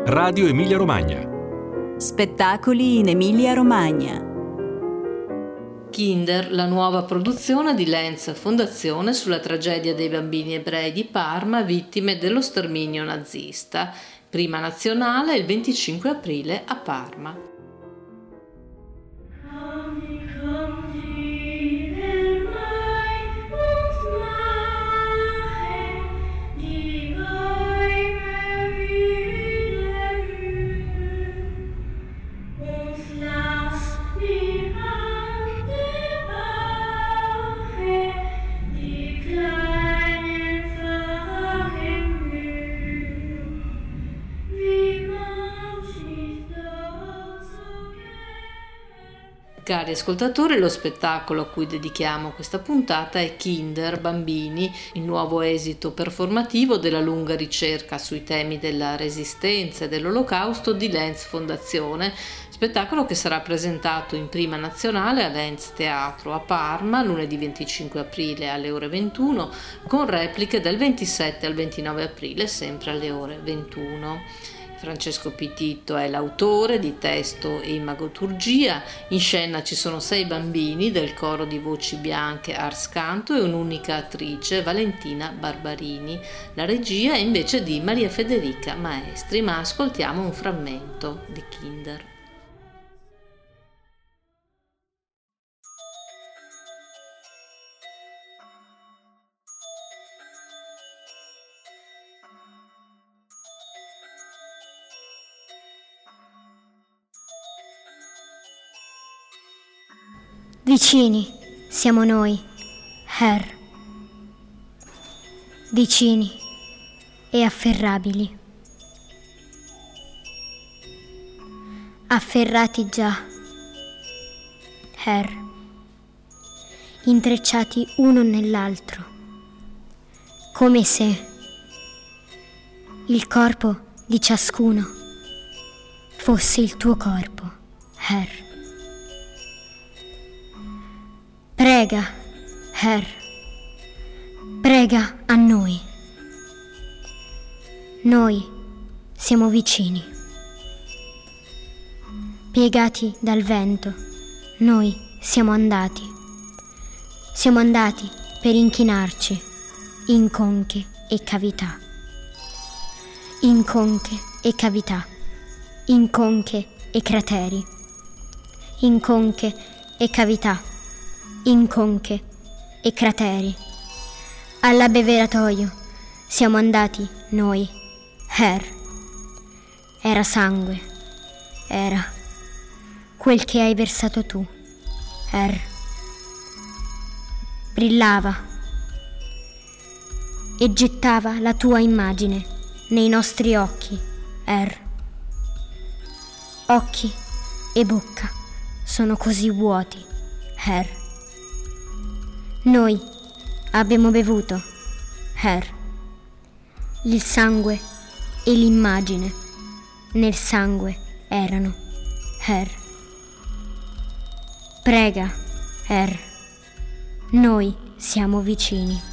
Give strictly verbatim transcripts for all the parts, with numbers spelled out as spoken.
Radio Emilia Romagna. Spettacoli in Emilia Romagna. Kinder, la nuova produzione di Lenz Fondazione sulla tragedia dei bambini ebrei di Parma vittime dello sterminio nazista. Prima nazionale il venticinque aprile a Parma. Cari ascoltatori, lo spettacolo a cui dedichiamo questa puntata è Kinder, Bambini, il nuovo esito performativo della lunga ricerca sui temi della resistenza e dell'olocausto di Lenz Fondazione, spettacolo che sarà presentato in prima nazionale a Lenz Teatro a Parma lunedì venticinque aprile alle ore ventuno, con repliche dal ventisette al ventinove aprile sempre alle ore ventuno. Francesco Pititto è l'autore di testo e imagoturgia. In scena ci sono sei bambini del coro di voci bianche Ars Canto e un'unica attrice, Valentina Barbarini. La regia è invece di Maria Federica Maestri, ma ascoltiamo un frammento di Kinder. Vicini siamo noi, Herr, vicini e afferrabili, afferrati già, Herr, intrecciati uno nell'altro, come se il corpo di ciascuno fosse il tuo corpo, Herr. Prega, Herr, prega a noi. Noi siamo vicini. Piegati dal vento, noi siamo andati. Siamo andati per inchinarci in conche e cavità. In conche e cavità. In conche e crateri. In conche e cavità. In conche e crateri. All'abbeveratoio siamo andati noi, Herr. Era sangue, era quel che hai versato tu, Herr. Brillava e gettava la tua immagine nei nostri occhi, Herr. Occhi e bocca sono così vuoti, Herr. Noi abbiamo bevuto, Herr, il sangue e l'immagine nel sangue erano, Herr. Prega, Herr, noi siamo vicini.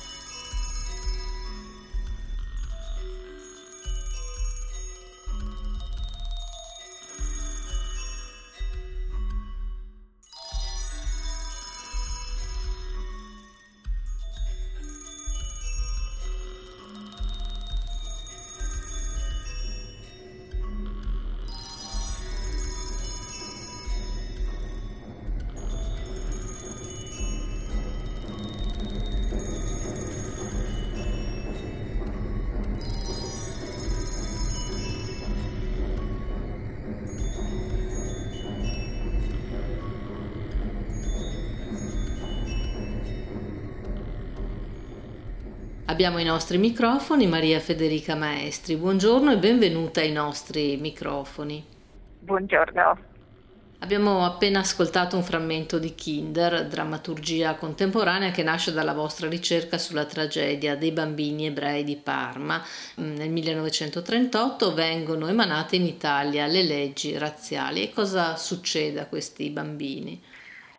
Abbiamo i nostri microfoni, Maria Federica Maestri. Buongiorno e benvenuta ai nostri microfoni. Buongiorno. Abbiamo appena ascoltato un frammento di Kinder, drammaturgia contemporanea che nasce dalla vostra ricerca sulla tragedia dei bambini ebrei di Parma. Nel millenovecentotrentotto vengono emanate in Italia le leggi razziali. E cosa succede a questi bambini?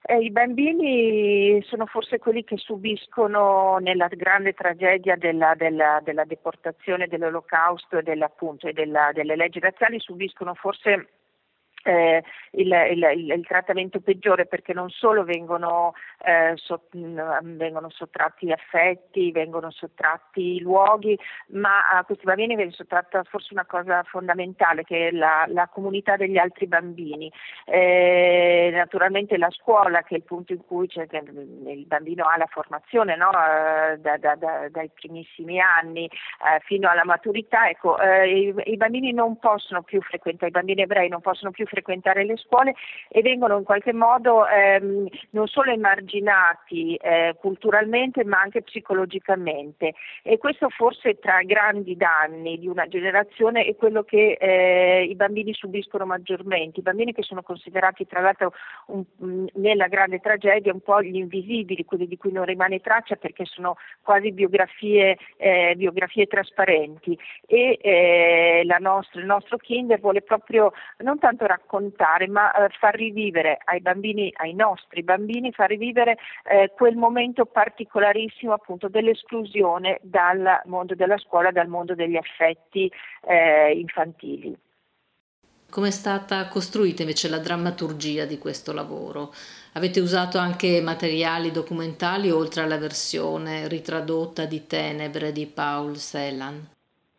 Eh, I bambini sono forse quelli che subiscono nella grande tragedia della, della, della deportazione, dell'olocausto e, della, appunto, e della, delle leggi razziali, subiscono forse Eh, il, il, il, il trattamento peggiore, perché non solo vengono, eh, so, mh, vengono sottratti affetti, vengono sottratti i luoghi, ma a questi bambini viene sottratta forse una cosa fondamentale, che è la, la comunità degli altri bambini. Eh, naturalmente la scuola, che è il punto in cui c'è, il bambino ha la formazione, no? eh, da, da, da, dai primissimi anni eh, fino alla maturità. Ecco, eh, i, i bambini non possono più frequentare, i bambini ebrei non possono più frequentare le scuole e vengono in qualche modo ehm, non solo emarginati eh, culturalmente, ma anche psicologicamente, e questo forse tra i grandi danni di una generazione è quello che eh, i bambini subiscono maggiormente, i bambini che sono considerati tra l'altro un, nella grande tragedia un po' gli invisibili, quelli di cui non rimane traccia perché sono quasi biografie, eh, biografie trasparenti, e eh, la nostra, il nostro Kinder vuole proprio non tanto raccontare, ma eh, far rivivere ai bambini, ai nostri bambini, far rivivere eh, quel momento particolarissimo appunto dell'esclusione dal mondo della scuola, dal mondo degli affetti eh, infantili. Come è stata costruita invece la drammaturgia di questo lavoro? Avete usato anche materiali documentali oltre alla versione ritradotta di Tenebre di Paul Celan?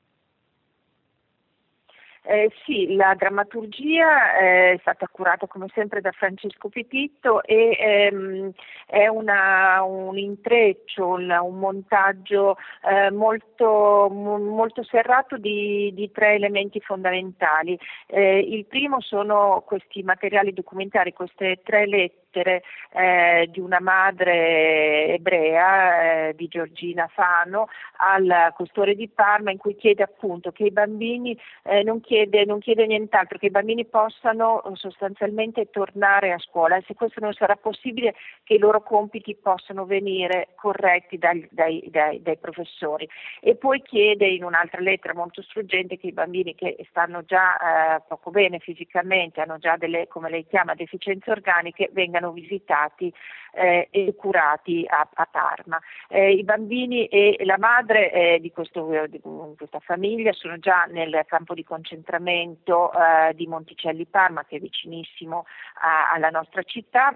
Eh, sì, la drammaturgia è stata curata come sempre da Francesco Pititto e ehm, è una, un intreccio, un, un montaggio eh, molto, molto serrato di, di tre elementi fondamentali. Eh, il primo sono questi materiali documentari, queste tre lettere eh, di una madre ebrea, eh, di Giorgina Fano, al questore di Parma, in cui chiede appunto che i bambini eh, non chiede, non chiede nient'altro, che i bambini possano sostanzialmente tornare a scuola, e se questo non sarà possibile che i loro compiti possano venire corretti dai, dai, dai, dai professori. E poi chiede in un'altra lettera molto struggente che i bambini che stanno già eh, poco bene fisicamente, hanno già delle, come lei chiama, deficienze organiche, vengano visitati eh, e curati a, a Parma. Eh, I bambini e la madre eh, di, questo, di questa famiglia sono già nel campo di concentramento eh, di Monticelli Parma, che è vicinissimo a, alla nostra città.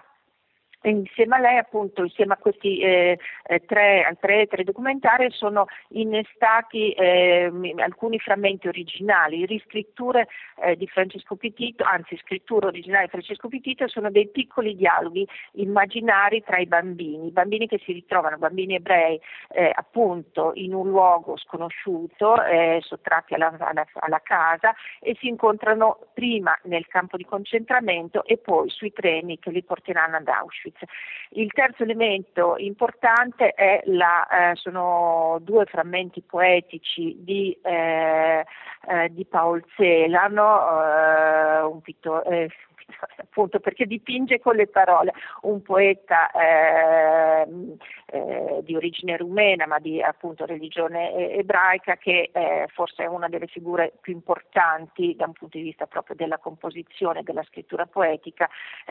E insieme a lei, appunto, insieme a questi eh, tre, tre, tre documentari, sono innestati eh, alcuni frammenti originali, riscritture eh, di Francesco Pititto, anzi scritture originali di Francesco Pititto, sono dei piccoli dialoghi immaginari tra i bambini, i bambini che si ritrovano, bambini ebrei, eh, appunto in un luogo sconosciuto, eh, sottratti alla, alla, alla casa, e si incontrano prima nel campo di concentramento e poi sui treni che li porteranno ad Auschwitz. Il terzo elemento importante è la, eh, sono due frammenti poetici di, eh, eh, di Paul Celan, eh, un pittore, eh, appunto perché dipinge con le parole, un poeta eh, eh, di origine rumena ma di appunto religione ebraica, che eh, forse è una delle figure più importanti da un punto di vista proprio della composizione, della scrittura poetica,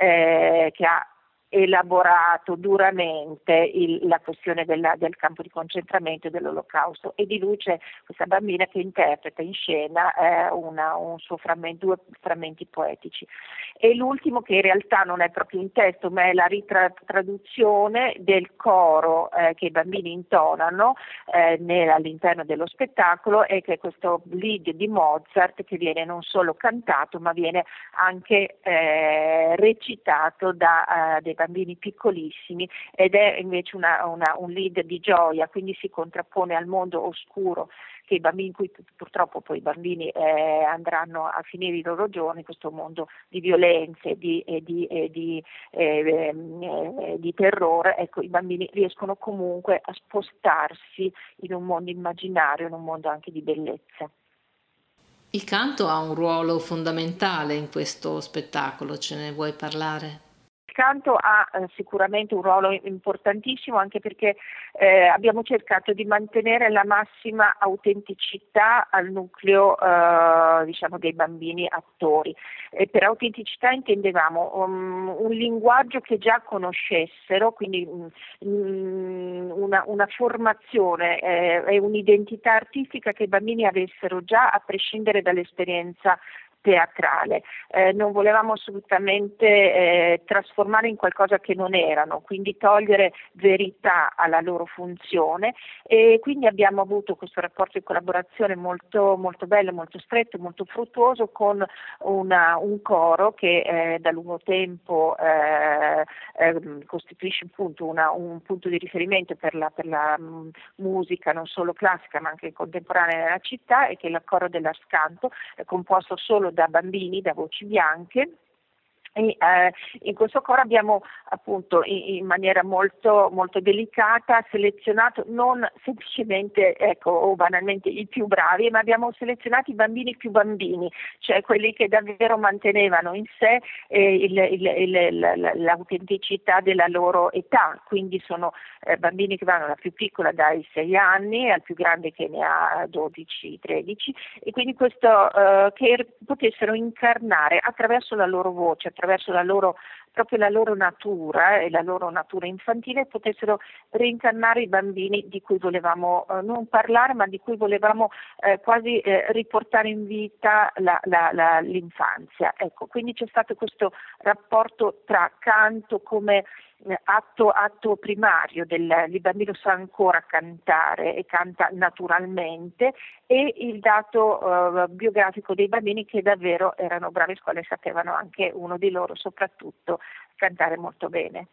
eh, che ha elaborato duramente il, la questione della, del campo di concentramento e dell'olocausto, e di lui c'è questa bambina che interpreta in scena eh, una, un suo frammento, due frammenti poetici. E l'ultimo, che in realtà non è proprio un testo ma è la ritraduzione del coro eh, che i bambini intonano eh, nel, all'interno dello spettacolo, e che è questo Lied di Mozart, che viene non solo cantato ma viene anche eh, recitato da eh, dei bambini piccolissimi, ed è invece una, una, un lead di gioia, quindi si contrappone al mondo oscuro che i bambini, in cui purtroppo poi i bambini eh, andranno a finire i loro giorni, questo mondo di violenze di, e di, e di, eh, eh, di terrore. Ecco, i bambini riescono comunque a spostarsi in un mondo immaginario, in un mondo anche di bellezza. Il canto ha un ruolo fondamentale in questo spettacolo, ce ne vuoi parlare? canto ha eh, sicuramente un ruolo importantissimo, anche perché eh, abbiamo cercato di mantenere la massima autenticità al nucleo eh, diciamo dei bambini attori. E per autenticità intendevamo um, un linguaggio che già conoscessero, quindi um, una, una formazione eh, e un'identità artistica che i bambini avessero già, a prescindere dall'esperienza teatrale. Eh, non volevamo assolutamente eh, trasformare in qualcosa che non erano, quindi togliere verità alla loro funzione, e quindi abbiamo avuto questo rapporto di collaborazione molto, molto bello, molto stretto, molto fruttuoso con una, un coro che eh, da lungo tempo eh, eh, costituisce appunto una, un punto di riferimento per la, per la mh, musica non solo classica ma anche contemporanea nella città, e che è il coro dell'Ascanto, è composto solo da bambini, da voci bianche. E, eh, in questo coro abbiamo appunto in, in maniera molto, molto delicata selezionato non semplicemente ecco, o banalmente i più bravi, ma abbiamo selezionato i bambini più bambini, cioè quelli che davvero mantenevano in sé eh, il, il, il, l'autenticità della loro età, quindi sono eh, bambini che vanno dalla più piccola dai sei anni al più grande che ne ha dodici tredici, e quindi questo eh, che potessero incarnare attraverso la loro voce, attraverso la loro, proprio la loro natura e la loro natura infantile, potessero reincarnare i bambini di cui volevamo eh, non parlare, ma di cui volevamo eh, quasi eh, riportare in vita la, la, la, l'infanzia. Ecco, quindi c'è stato questo rapporto tra canto come eh, atto, atto primario, del, il bambino sa ancora cantare e canta naturalmente, e il dato eh, biografico dei bambini che davvero erano bravi a scuola e sapevano anche uno di loro soprattutto cantare molto bene.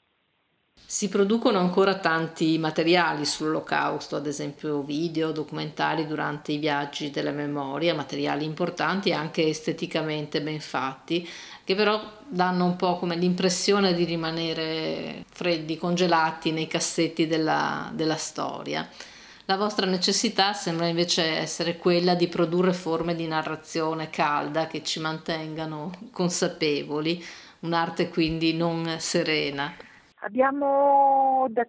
Si producono ancora tanti materiali sull'Olocausto, ad esempio video, documentari durante i viaggi della memoria, materiali importanti e anche esteticamente ben fatti, che però danno un po' come l'impressione di rimanere freddi, congelati nei cassetti della, della storia. La vostra necessità sembra invece essere quella di produrre forme di narrazione calda che ci mantengano consapevoli, un'arte quindi non serena. Abbiamo da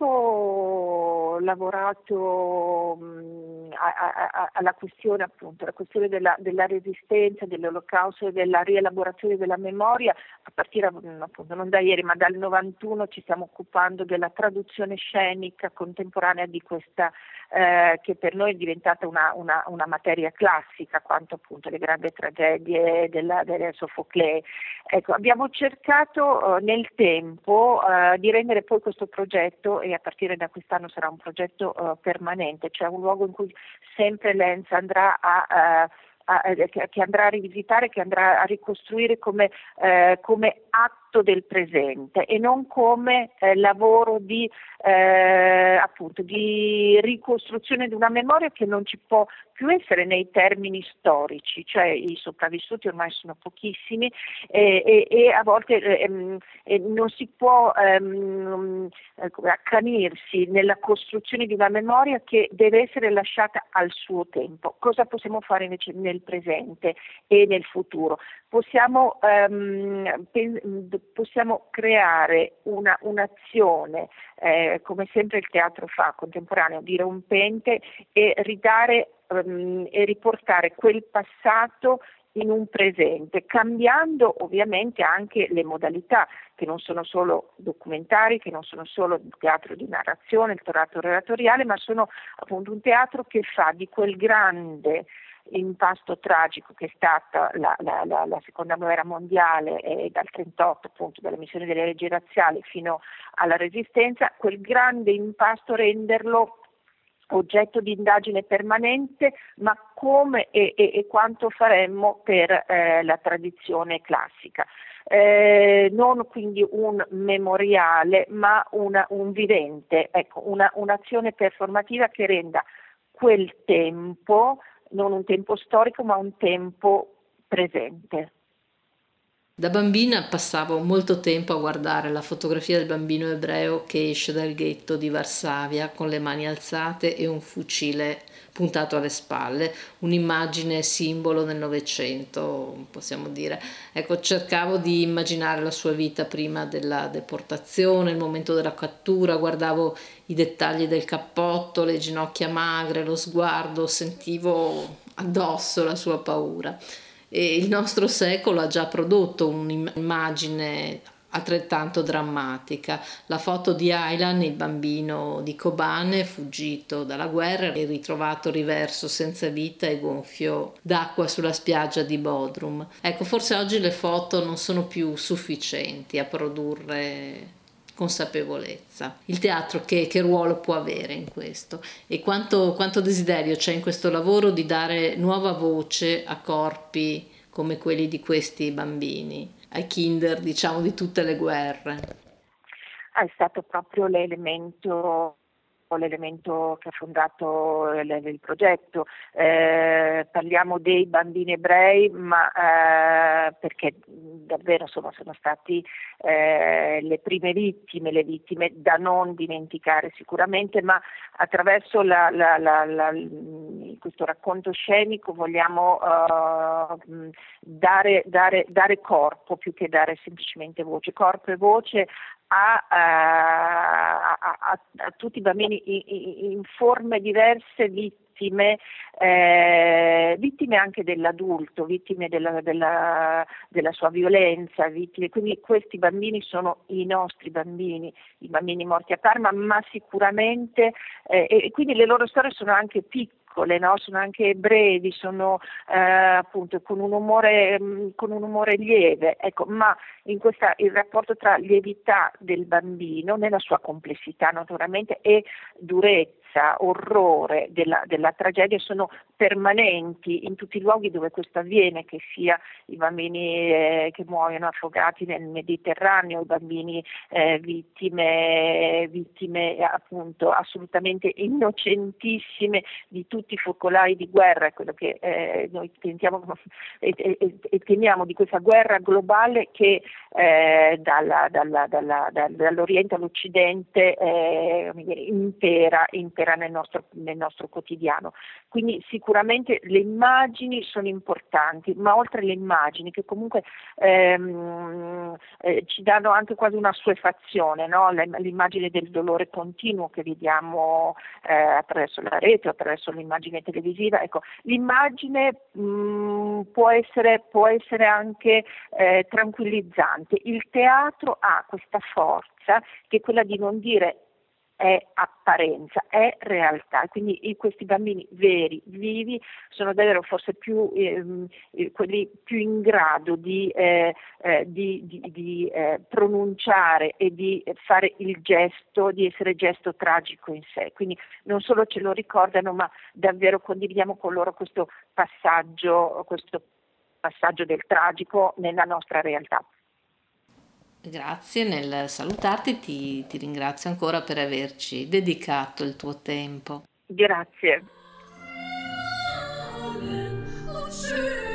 tempo lavorato mh, a, a, alla questione appunto, la questione della, della resistenza, dell'Olocausto e della rielaborazione della memoria, a partire appunto non da ieri ma dal novantuno ci stiamo occupando della traduzione scenica contemporanea di questa eh, che per noi è diventata una, una, una materia classica, quanto appunto le grandi tragedie della, della Sofoclea. Ecco, abbiamo cercato eh, nel tempo eh, di rendere poi questo progetto, e a partire da quest'anno sarà un progetto uh, permanente, cioè un luogo in cui sempre l'E N S andrà a, uh, a che, che andrà a rivisitare, che andrà a ricostruire come, uh, come atto del presente e non come eh, lavoro di eh, appunto di ricostruzione di una memoria che non ci può più essere nei termini storici, cioè i sopravvissuti ormai sono pochissimi e, e, e a volte ehm, eh, non si può ehm, accanirsi nella costruzione di una memoria che deve essere lasciata al suo tempo. Cosa possiamo fare invece nel presente e nel futuro? Possiamo, ehm, pen- possiamo creare una, un'azione, eh, come sempre il teatro fa, contemporaneo, dirompente, e ridare ehm, e riportare quel passato in un presente, cambiando ovviamente anche le modalità, che non sono solo documentari, che non sono solo il teatro di narrazione, il teatro relatoriale, ma sono appunto un teatro che fa di quel grande impasto tragico che è stata la, la, la, la seconda guerra mondiale e dal trentotto appunto dalla missione delle leggi razziali fino alla resistenza, quel grande impasto renderlo oggetto di indagine permanente, ma come e, e, e quanto faremmo per eh, la tradizione classica. Eh, non quindi un memoriale, ma una, un vivente, ecco, una, un'azione performativa che renda quel tempo non un tempo storico ma un tempo presente. Da bambina passavo molto tempo a guardare la fotografia del bambino ebreo che esce dal ghetto di Varsavia con le mani alzate e un fucile puntato alle spalle, un'immagine simbolo del Novecento, possiamo dire. Ecco, cercavo di immaginare la sua vita prima della deportazione, il momento della cattura, guardavo i dettagli del cappotto, le ginocchia magre, lo sguardo, sentivo addosso la sua paura. E il nostro secolo ha già prodotto un'immagine altrettanto drammatica. La foto di Aylan, il bambino di Kobane, fuggito dalla guerra e ritrovato riverso senza vita e gonfio d'acqua sulla spiaggia di Bodrum. Ecco, forse oggi le foto non sono più sufficienti a produrre consapevolezza. Il teatro che, che ruolo può avere in questo? E quanto, quanto desiderio c'è in questo lavoro di dare nuova voce a corpi come quelli di questi bambini, ai kinder, diciamo, di tutte le guerre? È stato proprio l'elemento l'elemento che ha fondato il, il progetto. Eh, parliamo dei bambini ebrei, ma eh, perché davvero insomma, sono stati eh, le prime vittime, le vittime da non dimenticare sicuramente, ma attraverso la, la, la, la, questo racconto scenico vogliamo uh, dare, dare, dare corpo più che dare semplicemente voce, corpo e voce A, a, a, a tutti i bambini in, in forme diverse, vittime, eh, vittime anche dell'adulto, vittime della, della, della sua violenza, vittime. Quindi questi bambini sono i nostri bambini, i bambini morti a Parma, ma sicuramente, eh, e quindi le loro storie sono anche piccole. No? Sono anche brevi, sono eh, appunto con un umore mh, con un umore lieve, ecco, ma in questa il rapporto tra lievità del bambino nella sua complessità naturalmente e durezza, orrore della, della tragedia sono permanenti in tutti i luoghi dove questo avviene, che sia i bambini eh, che muoiono affogati nel Mediterraneo, i bambini eh, vittime vittime appunto assolutamente innocentissime di tutti i focolai di guerra, è quello che eh, noi tentiamo e, e, e temiamo di questa guerra globale che eh, dalla, dalla, dalla, dall'Oriente all'Occidente eh, impera, impera nel nostro, nel nostro quotidiano. Quindi sicuramente le immagini sono importanti, ma oltre alle immagini che comunque ehm, eh, ci danno anche quasi una assuefazione, no? L'immagine del dolore continuo che vediamo eh, attraverso la rete, attraverso l'immagine televisiva, ecco, l'immagine mh, può essere, può essere anche eh, tranquillizzante. Il teatro ha questa forza che è quella di non dire è apparenza, è realtà, quindi i, questi bambini veri, vivi, sono davvero forse più ehm, quelli più in grado di, eh, eh, di, di, di eh, pronunciare e di fare il gesto, di essere gesto tragico in sé, quindi non solo ce lo ricordano, ma davvero condividiamo con loro questo passaggio, questo passaggio del tragico nella nostra realtà. Grazie, nel salutarti ti, ti ringrazio ancora per averci dedicato il tuo tempo. Grazie.